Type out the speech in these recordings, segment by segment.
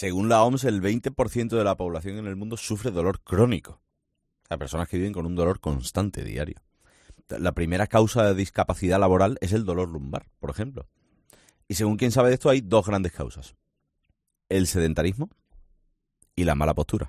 Según la OMS, el 20% de la población en el mundo sufre dolor crónico. O sea, personas que viven con un dolor constante diario. La primera causa de discapacidad laboral es el dolor lumbar, por ejemplo. Y según quien sabe de esto, hay dos grandes causas. El sedentarismo y la mala postura.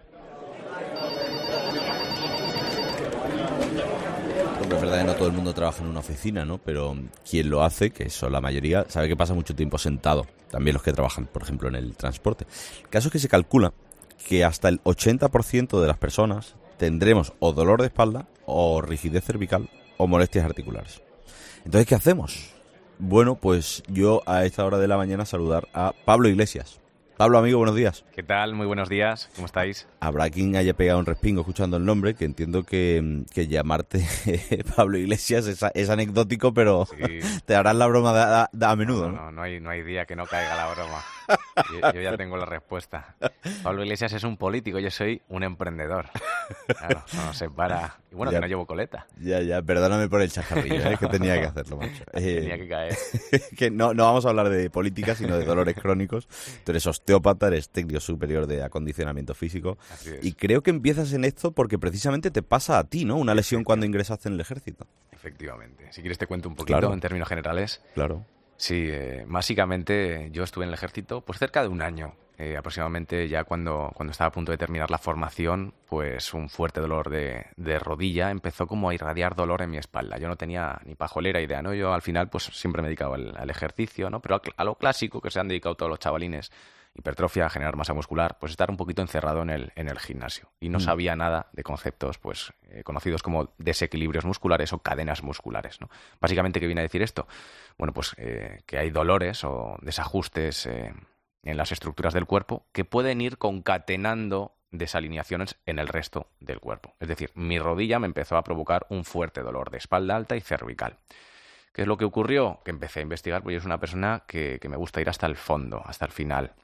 Hombre, es verdad que no todo el mundo trabaja en una oficina, ¿no? Pero quien lo hace, que son la mayoría, sabe que pasa mucho tiempo sentado. También los que trabajan, por ejemplo, en el transporte. El caso es que se calcula que hasta el 80% de las personas tendremos o dolor de espalda, o rigidez cervical, o molestias articulares. Entonces, ¿qué hacemos? Bueno, pues yo a esta hora de la mañana saludar a Pablo Iglesias. Pablo, amigo, buenos días. ¿Qué tal? Muy buenos días. ¿Cómo estáis? Habrá quien haya pegado un respingo escuchando el nombre, que entiendo que llamarte Pablo Iglesias es anecdótico, pero sí. Te harás la broma a menudo, ¿no? No hay día que no caiga la broma. Yo ya tengo la respuesta. Pablo Iglesias es un político, yo soy un emprendedor. Claro, no se para. Y bueno, ya, que no llevo coleta. Ya, perdóname por el chascarrillo, que tenía que hacerlo, macho. Tenía que caer. Que no vamos a hablar de política, sino de dolores crónicos. Tú eres osteópata, eres técnico superior de acondicionamiento físico. Así es. Y creo que empiezas en esto porque precisamente te pasa a ti, ¿no? Una lesión cuando ingresaste en el ejército. Efectivamente. Si quieres te cuento un poquito en términos generales. Claro. Sí, básicamente yo estuve en el ejército pues cerca de un año. Aproximadamente ya cuando estaba a punto de terminar la formación, pues un fuerte dolor de rodilla empezó como a irradiar dolor en mi espalda. Yo no tenía ni pajolera idea, ¿no? Yo al final pues siempre me he dedicado al ejercicio, ¿no? Pero a lo clásico que se han dedicado todos los chavalines, hipertrofia, generar masa muscular, pues estar un poquito encerrado en el gimnasio. Y no sabía nada de conceptos pues conocidos como desequilibrios musculares o cadenas musculares, ¿no? Básicamente, ¿qué viene a decir esto? Bueno, pues que hay dolores o desajustes en las estructuras del cuerpo que pueden ir concatenando desalineaciones en el resto del cuerpo. Es decir, mi rodilla me empezó a provocar un fuerte dolor de espalda alta y cervical. ¿Qué es lo que ocurrió? Que empecé a investigar, porque yo soy una persona que me gusta ir hasta el fondo, hasta el final.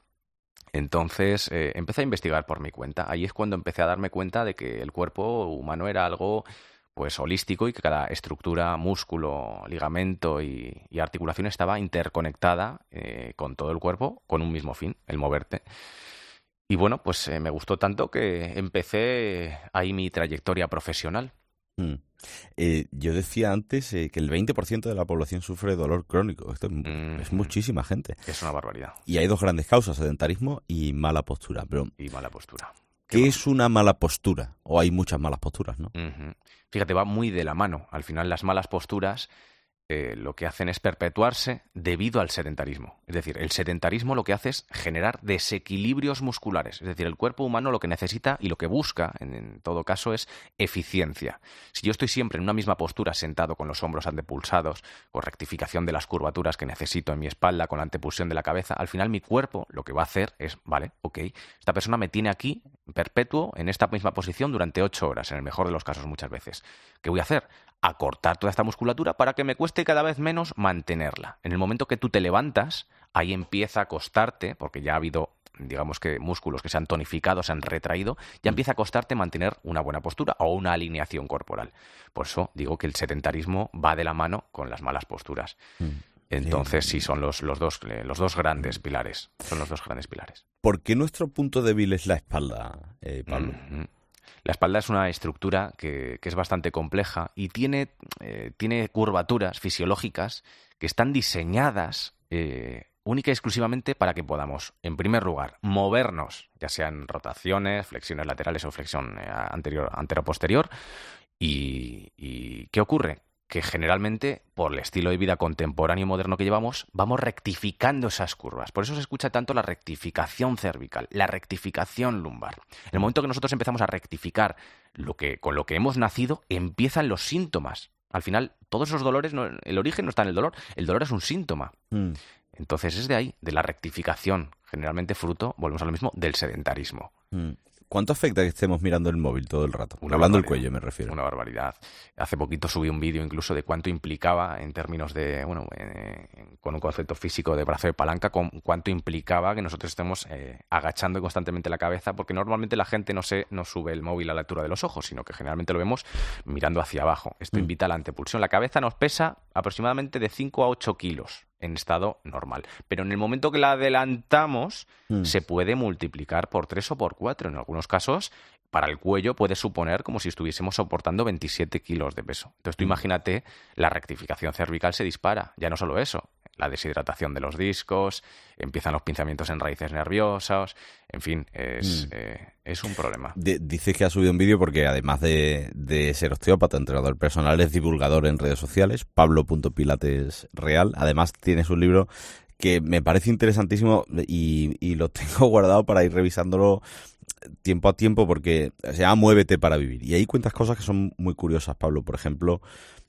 Entonces empecé a investigar por mi cuenta. Ahí es cuando empecé a darme cuenta de que el cuerpo humano era algo pues holístico y que cada estructura, músculo, ligamento y articulación estaba interconectada con todo el cuerpo con un mismo fin, el moverte. Y bueno, pues me gustó tanto que empecé ahí mi trayectoria profesional. Yo decía antes que el 20% de la población sufre dolor crónico. Esto es muchísima gente. Es una barbaridad. Y hay dos grandes causas, sedentarismo y mala postura. Y mala postura. ¿Qué es una mala postura? O hay muchas malas posturas, ¿no? Fíjate, va muy de la mano. Al final las malas posturas lo que hacen es perpetuarse debido al sedentarismo. Es decir, el sedentarismo lo que hace es generar desequilibrios musculares. Es decir, el cuerpo humano lo que necesita y lo que busca, en todo caso, es eficiencia. Si yo estoy siempre en una misma postura, sentado con los hombros antepulsados, con rectificación de las curvaturas que necesito en mi espalda, con la antepulsión de la cabeza, al final mi cuerpo lo que va a hacer es, vale, ok, esta persona me tiene aquí, perpetuo, en esta misma posición durante 8 horas, en el mejor de los casos muchas veces. ¿Qué voy a hacer? Acortar toda esta musculatura para que me cueste cada vez menos mantenerla. En el momento que tú te levantas, ahí empieza a costarte, porque ya ha habido, digamos que músculos que se han tonificado, se han retraído, ya empieza a costarte mantener una buena postura o una alineación corporal. Por eso digo que el sedentarismo va de la mano con las malas posturas. Entonces sí, son los dos grandes pilares. Son los dos grandes pilares. ¿Por qué nuestro punto débil es la espalda, Pablo? La espalda es una estructura que es bastante compleja y tiene curvaturas fisiológicas que están diseñadas única y exclusivamente para que podamos, en primer lugar, movernos, ya sean rotaciones, flexiones laterales o flexión antero-posterior. ¿Y qué ocurre? Que generalmente, por el estilo de vida contemporáneo y moderno que llevamos, vamos rectificando esas curvas. Por eso se escucha tanto la rectificación cervical, la rectificación lumbar. En el momento que nosotros empezamos a rectificar con lo que hemos nacido, empiezan los síntomas. Al final, todos esos dolores, el origen no está en el dolor es un síntoma. Entonces es de ahí, de la rectificación, generalmente fruto, volvemos a lo mismo, del sedentarismo. ¿Cuánto afecta que estemos mirando el móvil todo el rato? Hablando del cuello, me refiero. Una barbaridad. Hace poquito subí un vídeo incluso de cuánto implicaba en términos de, con un concepto físico de brazo de palanca, cuánto implicaba que nosotros estemos agachando constantemente la cabeza, porque normalmente la gente no sube el móvil a la altura de los ojos, sino que generalmente lo vemos mirando hacia abajo. Esto invita a la antepulsión. La cabeza nos pesa aproximadamente de 5 a 8 kilos. en estado normal. Pero en el momento que la adelantamos, se puede multiplicar por 3 o por 4. En algunos casos, para el cuello puede suponer como si estuviésemos soportando 27 kilos de peso. Entonces tú imagínate, la rectificación cervical se dispara. Ya no solo eso, la deshidratación de los discos, empiezan los pinzamientos en raíces nerviosas, en fin, es un problema. Dices que ha subido un vídeo porque además de ser osteópata, entrenador personal, es divulgador en redes sociales, Pablo.pilatesreal. Además tienes un libro que me parece interesantísimo y lo tengo guardado para ir revisándolo tiempo a tiempo porque se llama Muévete para vivir. Y ahí cuentas cosas que son muy curiosas, Pablo. Por ejemplo,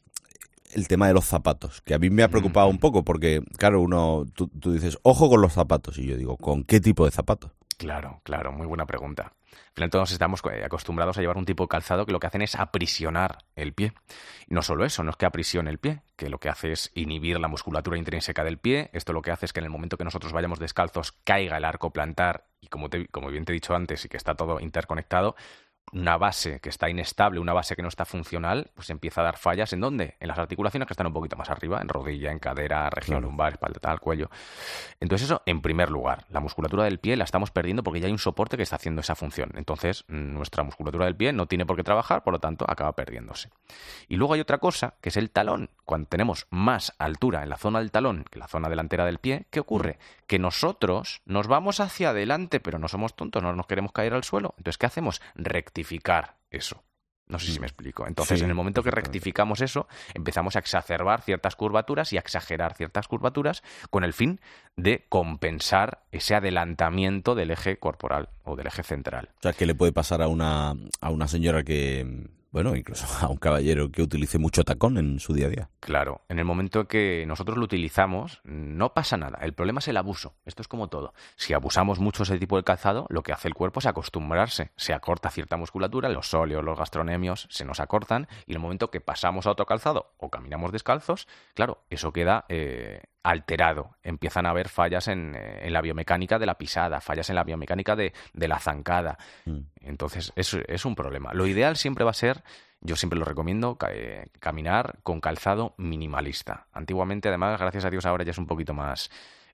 el tema de los zapatos, que a mí me ha preocupado un poco porque, claro, tú dices, ojo con los zapatos. Y yo digo, ¿con qué tipo de zapatos? Claro, muy buena pregunta. Al final todos estamos acostumbrados a llevar un tipo de calzado que lo que hacen es aprisionar el pie. Y no solo eso, no es que aprisione el pie, que lo que hace es inhibir la musculatura intrínseca del pie. Esto lo que hace es que en el momento que nosotros vayamos descalzos caiga el arco plantar y como bien te he dicho antes y que está todo interconectado, una base que está inestable, una base que no está funcional, pues empieza a dar fallas. ¿En dónde? En las articulaciones que están un poquito más arriba, en rodilla, en cadera, región lumbar, espalda, tal, cuello. Entonces eso, en primer lugar, la musculatura del pie la estamos perdiendo porque ya hay un soporte que está haciendo esa función. Entonces nuestra musculatura del pie no tiene por qué trabajar, por lo tanto acaba perdiéndose. Y luego hay otra cosa, que es el talón. Cuando tenemos más altura en la zona del talón que la zona delantera del pie, ¿qué ocurre? Que nosotros nos vamos hacia adelante, pero no somos tontos, no nos queremos caer al suelo. Entonces, ¿qué hacemos? Rectificar eso. No sé si me explico. Entonces, Sí, en el momento que rectificamos eso, empezamos a exacerbar ciertas curvaturas y a exagerar ciertas curvaturas con el fin de compensar ese adelantamiento del eje corporal o del eje central. O sea, ¿qué le puede pasar a una señora que, bueno, incluso a un caballero que utilice mucho tacón en su día a día? Claro, en el momento que nosotros lo utilizamos, no pasa nada. El problema es el abuso. Esto es como todo. Si abusamos mucho de ese tipo de calzado, lo que hace el cuerpo es acostumbrarse. Se acorta cierta musculatura, los sóleos, los gastronemios se nos acortan y en el momento que pasamos a otro calzado o caminamos descalzos, claro, eso queda alterado. Empiezan a haber fallas en la biomecánica de la pisada, fallas en la biomecánica de la zancada. Entonces, es un problema. Lo ideal siempre va a ser, yo siempre lo recomiendo, caminar con calzado minimalista. Antiguamente, además, gracias a Dios, ahora ya es un poquito más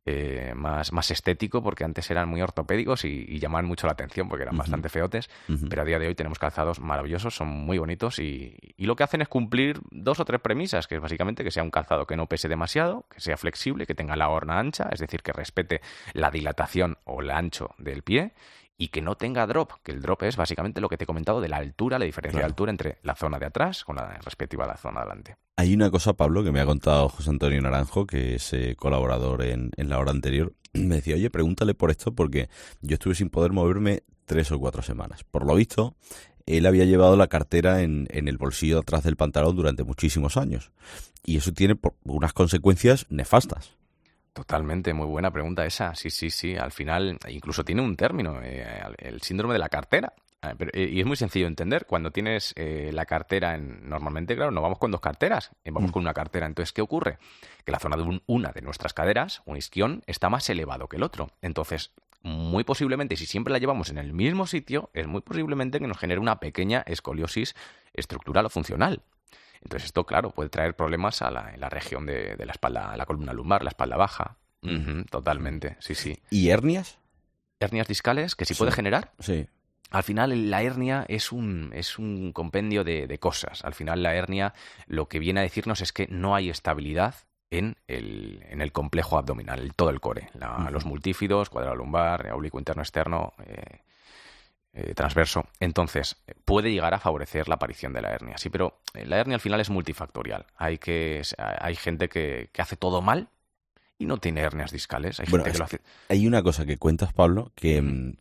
estético, porque antes eran muy ortopédicos y llamaban mucho la atención porque eran bastante feotes, pero a día de hoy tenemos calzados maravillosos, son muy bonitos y lo que hacen es cumplir 2 o 3 premisas, que es básicamente que sea un calzado que no pese demasiado, que sea flexible, que tenga la horna ancha, es decir, que respete la dilatación o el ancho del pie y que no tenga drop, que el drop es básicamente lo que te he comentado de la altura, la diferencia de altura entre la zona de atrás con la respectiva la zona de adelante. Hay una cosa, Pablo, que me ha contado José Antonio Naranjo, que es colaborador en la hora anterior. Me decía, oye, pregúntale por esto porque yo estuve sin poder moverme 3 o 4 semanas. Por lo visto, él había llevado la cartera en el bolsillo de atrás del pantalón durante muchísimos años. Y eso tiene unas consecuencias nefastas. Totalmente, muy buena pregunta esa. Sí. Al final, incluso tiene un término, el síndrome de la cartera. Y es muy sencillo de entender. Cuando tienes la cartera, normalmente, claro, no vamos con 2 carteras, vamos con una cartera. Entonces, ¿qué ocurre? Que la zona de una de nuestras caderas, un isquión, está más elevado que el otro. Entonces, muy posiblemente, si siempre la llevamos en el mismo sitio, es muy posiblemente que nos genere una pequeña escoliosis estructural o funcional. Entonces esto, claro, puede traer problemas en la región de la espalda, la columna lumbar, la espalda baja. Totalmente, sí. ¿Y hernias? Hernias discales, que sí puede generar. Sí. Al final la hernia es un compendio de cosas. Al final la hernia lo que viene a decirnos es que no hay estabilidad en el complejo abdominal, en todo el core. Los multífidos, cuadrado lumbar, oblicuo interno externo, transverso. Entonces, puede llegar a favorecer la aparición de la hernia. Sí, pero la hernia al final es multifactorial. Hay gente que hace todo mal y no tiene hernias discales. Hay gente que lo hace. Hay una cosa que cuentas, Pablo, que en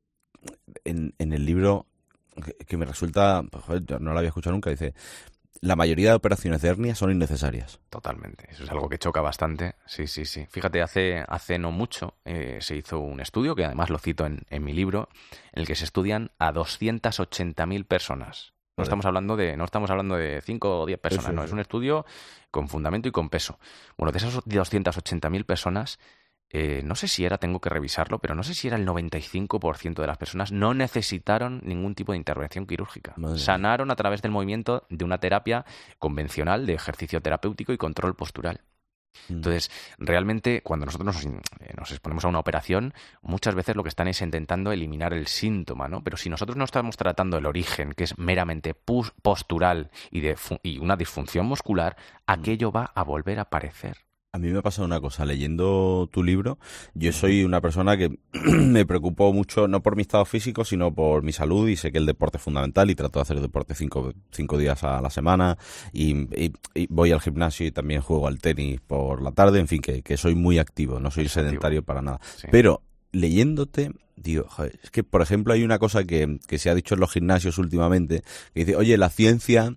el libro que me resulta, joder, yo no la había escuchado nunca, dice: la mayoría de operaciones de hernia son innecesarias. Totalmente. Eso es algo que choca bastante. Sí. Fíjate, hace no mucho se hizo un estudio, que además lo cito en mi libro, en el que se estudian a 280.000 personas. No estamos hablando de 5 o 10 personas, no. Es un estudio con fundamento y con peso. Bueno, de esas 280.000 personas, no sé si tengo que revisarlo, pero no sé si era el 95% de las personas no necesitaron ningún tipo de intervención quirúrgica. Sanaron a través del movimiento de una terapia convencional de ejercicio terapéutico y control postural. Entonces, realmente, cuando nosotros nos exponemos a una operación, muchas veces lo que están es intentando eliminar el síntoma, ¿no? Pero si nosotros no estamos tratando el origen, que es meramente postural y una disfunción muscular, aquello va a volver a aparecer. A mí me ha pasado una cosa, leyendo tu libro, yo soy una persona que me preocupo mucho, no por mi estado físico, sino por mi salud, y sé que el deporte es fundamental y trato de hacer deporte cinco días a la semana y voy al gimnasio y también juego al tenis por la tarde, en fin, que soy muy activo, no soy sedentario para nada. Sí. Pero leyéndote, digo, joder, es que, por ejemplo, hay una cosa que se ha dicho en los gimnasios últimamente, que dice, oye, la ciencia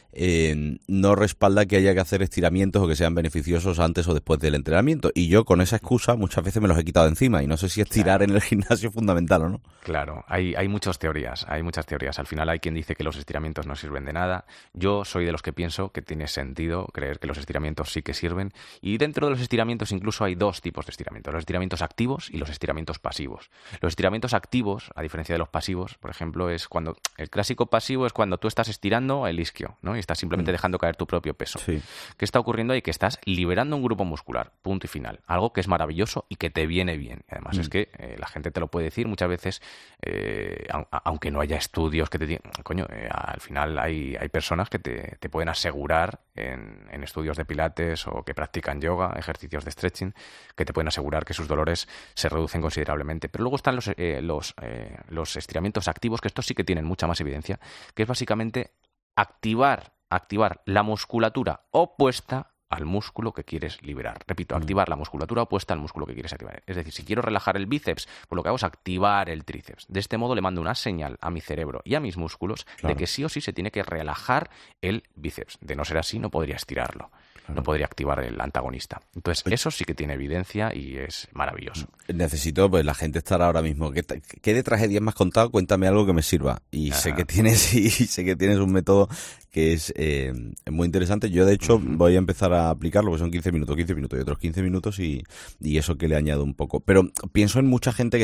no respalda que haya que hacer estiramientos o que sean beneficiosos antes o después del entrenamiento. Y yo con esa excusa muchas veces me los he quitado de encima y no sé si estirar en el gimnasio es fundamental o no. Claro, hay muchas teorías, Al final hay quien dice que los estiramientos no sirven de nada. Yo soy de los que pienso que tiene sentido creer que los estiramientos sí que sirven. Y dentro de los estiramientos incluso hay dos tipos de estiramientos, los estiramientos activos y los estiramientos pasivos. Los estiramientos activos, a diferencia de los pasivos, por ejemplo, es cuando el clásico pasivo es cuando tú estás estirando el isquio, ¿no? Y estás simplemente dejando caer tu propio peso. Sí. ¿Qué está ocurriendo ahí? Que estás liberando un grupo muscular, punto y final. Algo que es maravilloso y que te viene bien. Además es que la gente te lo puede decir muchas veces, aunque no haya estudios que te digan... al final hay personas que te pueden asegurar en estudios de pilates o que practican yoga, ejercicios de stretching, que te pueden asegurar que sus dolores se reducen considerablemente. Pero luego están los estiramientos activos, que estos sí que tienen mucha más evidencia, que es básicamente activar la musculatura opuesta al músculo que quieres liberar. Repito, activar la musculatura opuesta al músculo que quieres activar. Es decir, si quiero relajar el bíceps, pues lo que hago es activar el tríceps. De este modo le mando una señal a mi cerebro y a mis músculos de que sí o sí se tiene que relajar el bíceps. De no ser así, no podría estirarlo. No podría activar el antagonista. Entonces, eso sí que tiene evidencia y es maravilloso. Necesito, pues la gente estará ahora mismo. ¿Qué de tragedias me has contado? Cuéntame algo que me sirva. Y sé que tienes un método que es muy interesante. Yo, de hecho, voy a empezar a aplicarlo, porque son 15 minutos y otros 15 minutos y eso que le añado un poco. Pero pienso en mucha gente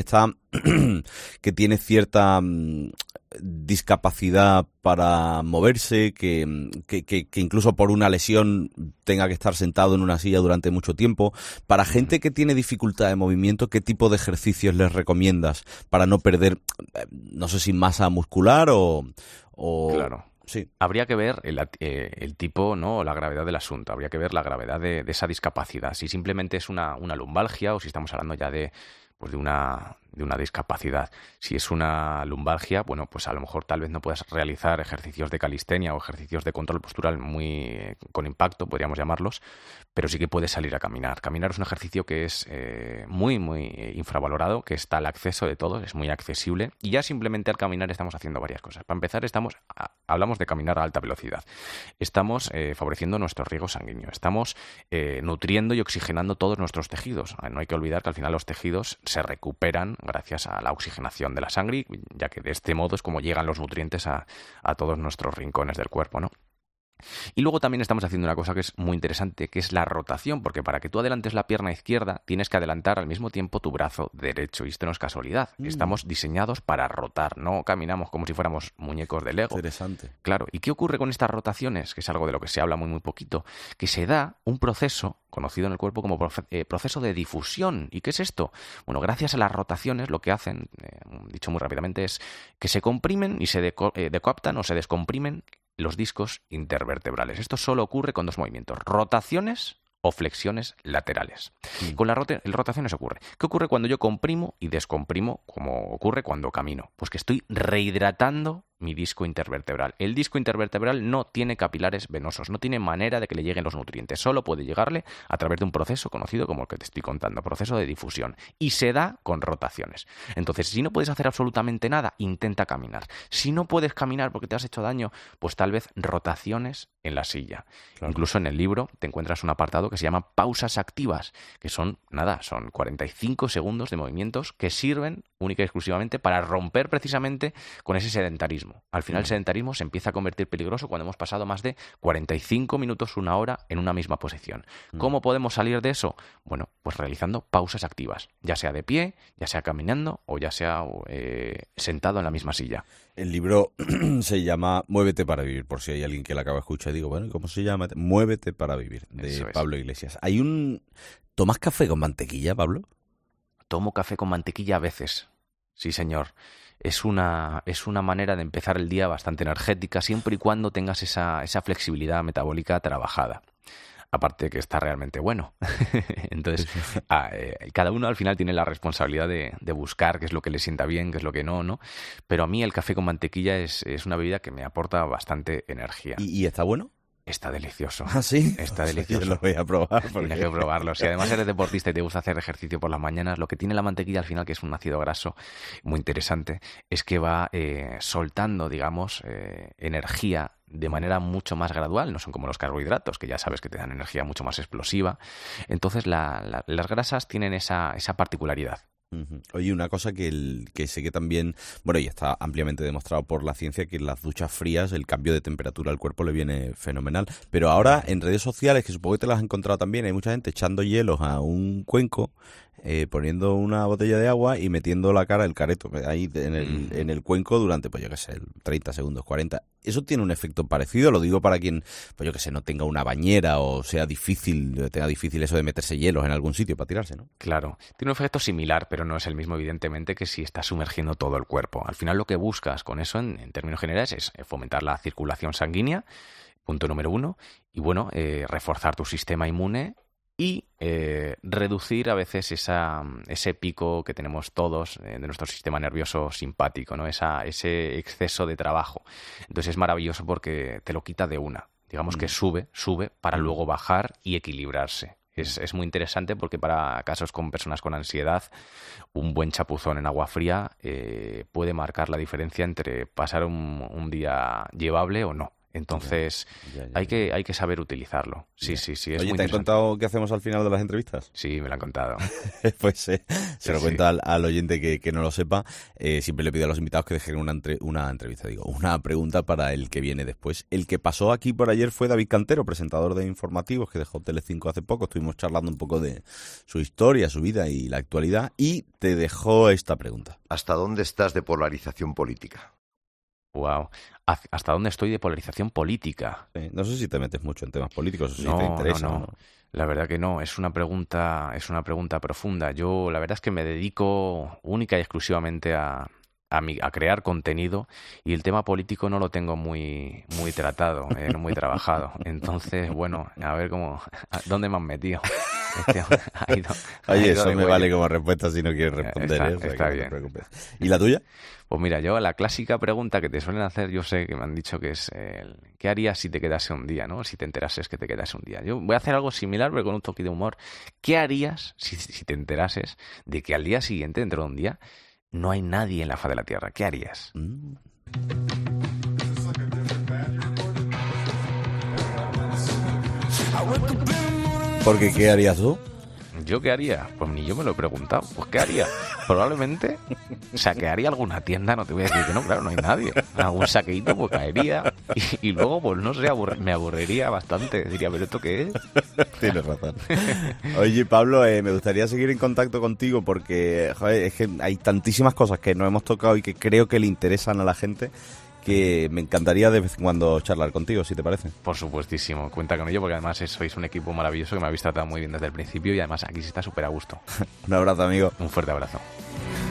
que tiene cierta discapacidad para moverse, que incluso por una lesión tenga que estar sentado en una silla durante mucho tiempo. Para gente que tiene dificultad de movimiento, ¿qué tipo de ejercicios les recomiendas para no perder, no sé si masa muscular o... Claro. Sí. Habría que ver el tipo, ¿no? O la gravedad del asunto. Habría que ver la gravedad de esa discapacidad. Si simplemente es una lumbalgia o si estamos hablando ya de una discapacidad. Si es una lumbalgia, bueno, pues a lo mejor tal vez no puedas realizar ejercicios de calistenia o ejercicios de control postural muy con impacto, podríamos llamarlos, pero sí que puedes salir a caminar. Caminar es un ejercicio que es muy infravalorado, que está al acceso de todos, es muy accesible y ya simplemente al caminar estamos haciendo varias cosas. Para empezar, hablamos de caminar a alta velocidad. Estamos favoreciendo nuestro riego sanguíneo, estamos nutriendo y oxigenando todos nuestros tejidos. No hay que olvidar que al final los tejidos se recuperan gracias a la oxigenación de la sangre, ya que de este modo es como llegan los nutrientes a todos nuestros rincones del cuerpo, ¿no? Y luego también estamos haciendo una cosa que es muy interesante, que es la rotación, porque para que tú adelantes la pierna izquierda tienes que adelantar al mismo tiempo tu brazo derecho, y esto no es casualidad. Estamos diseñados para rotar, no caminamos como si fuéramos muñecos de Lego. Interesante. Claro, ¿y qué ocurre con estas rotaciones? Que es algo de lo que se habla muy poquito, que se da un proceso conocido en el cuerpo como proceso de difusión. ¿Y qué es esto? Bueno, gracias a las rotaciones lo que hacen, dicho muy rápidamente, es que se comprimen y se decoaptan o se descomprimen los discos intervertebrales. Esto solo ocurre con dos movimientos, rotaciones o flexiones laterales. Con las rotaciones ocurre. ¿Qué ocurre cuando yo comprimo y descomprimo, como ocurre cuando camino? Pues que estoy rehidratando mi disco intervertebral. El disco intervertebral no tiene capilares venosos, no tiene manera de que le lleguen los nutrientes, solo puede llegarle a través de un proceso conocido como el que te estoy contando, proceso de difusión, y se da con rotaciones. Entonces, si no puedes hacer absolutamente nada, intenta caminar. Si no puedes caminar porque te has hecho daño, pues tal vez rotaciones en la silla. Claro. Incluso en el libro te encuentras un apartado que se llama pausas activas, que son 45 segundos de movimientos que sirven única y exclusivamente para romper precisamente con ese sedentarismo. sedentarismo. Al final el sedentarismo se empieza a convertir peligroso cuando hemos pasado más de 45 minutos, una hora en una misma posición. ¿Cómo podemos salir de eso? Bueno, pues realizando pausas activas, ya sea de pie, ya sea caminando o ya sea sentado en la misma silla. El libro se llama Muévete para vivir, por si hay alguien que la acaba de escuchar y digo, bueno, ¿cómo se llama? Muévete para vivir, de Pablo Iglesias. ¿Tomas café con mantequilla, Pablo? Tomo café con mantequilla a veces, sí señor. Es una manera de empezar el día bastante energética, siempre y cuando tengas esa flexibilidad metabólica trabajada. Aparte de que está realmente bueno. Entonces, cada uno al final tiene la responsabilidad de buscar qué es lo que le sienta bien, qué es lo que no, ¿no? Pero a mí el café con mantequilla es una bebida que me aporta bastante energía. ¿Y está bueno? Está delicioso. ¿Ah, sí? Está delicioso. Yo lo voy a probar. Tienes que probarlo. Si además eres deportista y te gusta hacer ejercicio por las mañanas, lo que tiene la mantequilla al final, que es un ácido graso muy interesante, es que va soltando, digamos, energía de manera mucho más gradual. No son como los carbohidratos, que ya sabes que te dan energía mucho más explosiva. Entonces las grasas tienen esa particularidad. Oye, una cosa que sé que también, bueno, y está ampliamente demostrado por la ciencia, que en las duchas frías el cambio de temperatura al cuerpo le viene fenomenal. Pero ahora en redes sociales, que supongo que te las has encontrado también, hay mucha gente echando hielos a un cuenco, poniendo una botella de agua y metiendo la cara, el careto, ahí en el cuenco durante, pues yo qué sé, 30 segundos, 40. ¿Eso tiene un efecto parecido? Lo digo para quien, pues yo qué sé, no tenga una bañera o tenga difícil eso de meterse hielos en algún sitio para tirarse, ¿no? Claro, tiene un efecto similar, pero no es el mismo, evidentemente, que si estás sumergiendo todo el cuerpo. Al final lo que buscas con eso, en términos generales, es fomentar la circulación sanguínea, punto número 1, y bueno, reforzar tu sistema inmune y reducir a veces ese pico que tenemos todos de nuestro sistema nervioso simpático, ¿no? Ese exceso de trabajo. Entonces es maravilloso porque te lo quita de una. Digamos que sube para luego bajar y equilibrarse. Es muy interesante porque para casos con personas con ansiedad, un buen chapuzón en agua fría puede marcar la diferencia entre pasar un día llevable o no. Entonces, ya. Hay que saber utilizarlo. Sí, es Oye, muy ¿te han contado qué hacemos al final de las entrevistas? Sí, me lo han contado. Pues se lo cuento al oyente que no lo sepa. Siempre le pido a los invitados que dejen una pregunta para el que viene después. El que pasó aquí por ayer fue David Cantero, presentador de informativos que dejó Telecinco hace poco. Estuvimos charlando un poco de su historia, su vida y la actualidad, y te dejó esta pregunta. ¿Hasta dónde estás de polarización política? Wow. ¿Hasta dónde estoy de polarización política? Sí, no sé si te metes mucho en temas políticos o si no, te interesa. No. La verdad que no, es una pregunta profunda. Yo la verdad es que me dedico única y exclusivamente a crear contenido, y el tema político no lo tengo muy tratado, muy trabajado. Entonces, bueno, a ver dónde me han metido. Oye, eso me vale como respuesta si no quieres responder. Está bien. No te preocupes. ¿Y la tuya? Pues mira, yo la clásica pregunta que te suelen hacer, yo sé que me han dicho que es ¿qué harías si te quedase un día, ¿no? Si te enterases que te quedase un día. Yo voy a hacer algo similar, pero con un toque de humor. ¿Qué harías si te enterases de que al día siguiente, dentro de un día, no hay nadie en la faz de la Tierra? ¿Qué harías? Porque ¿qué harías tú? ¿Yo qué haría? Pues ni yo me lo he preguntado. Pues ¿qué haría? Probablemente saquearía alguna tienda, no te voy a decir que no, claro, no hay nadie. Algún saqueíto pues caería y luego, pues no sé, me aburriría bastante. Diría, ¿pero esto qué es? Tienes razón. Oye, Pablo, me gustaría seguir en contacto contigo porque, joder, es que hay tantísimas cosas que no hemos tocado y que creo que le interesan a la gente, que me encantaría de vez en cuando charlar contigo, si te parece. Por supuestísimo, cuenta con ello, porque además sois un equipo maravilloso que me habéis tratado muy bien desde el principio y además aquí se está súper a gusto. Un abrazo, amigo. Un fuerte abrazo.